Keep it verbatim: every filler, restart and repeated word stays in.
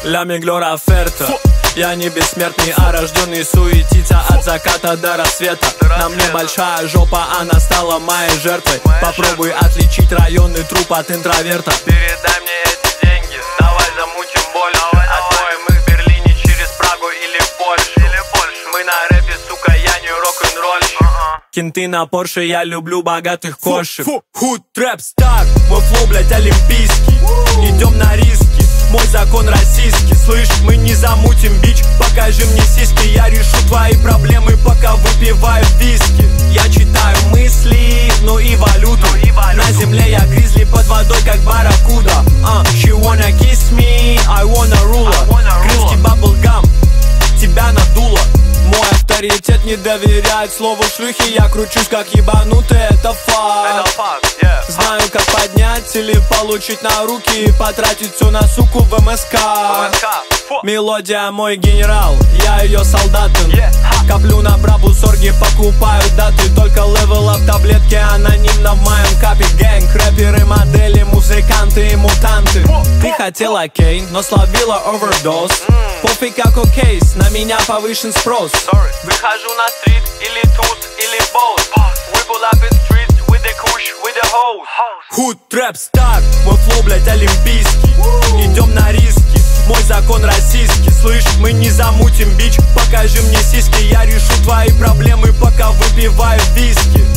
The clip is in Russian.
Ля миглор оферта. Я не бессмертный, а рожденный суетиться от заката до рассвета. На мне большая жопа, она стала моей жертвой. Попробуй отличить районный труп от интроверта. Передай мне эти деньги, давай замутим больше. Отмоем их в Берлине через Прагу или Польшу. Мы на рэпе, сука, я не рок-н-ролльщик. Кенты на Порше, я люблю богатых кошек. Худ, трэп, стак, мой флоу, блять, олимпийский. Идем на риски, мой закон российский. Слышь, мы не замутим бич, покажи мне сиськи. Я решу твои проблемы, пока выпиваю виски. Я читаю мысли, ну и валюту, ну и валюту. На земле я гризли, под водой как барракуда. uh, She wanna kiss me, I wanna ruler. Крымский баблгам, тебя надуло. Мой авторитет не доверяет слову шлюхи. Я кручусь как ебанутый, это факт. yeah. Знаю, как поднять или получить на руки и потратить все на суку в эм эс ка. Мелодия мой генерал, я ее солдатом. yeah. Коплю на брабу сорги, покупаю даты. Только левел ап таблетки анонимно в моем капе. Гэнг, рэперы, модели, музыканты и мутанты. Ты хотела кейн, но словила овердоз. Пофиг какой кейс, на меня повышен спрос. Sorry. Выхожу на стрит, или туз, или боус. We pull up in streets with the kush, with the hoes. Худ, трэп, стак, мой флоу, блять, олимпийский. Идем на риски, мой закон российский. Слышь, мы не замутим бич, покажи мне сиськи. Я решу твои проблемы, пока выпиваю виски.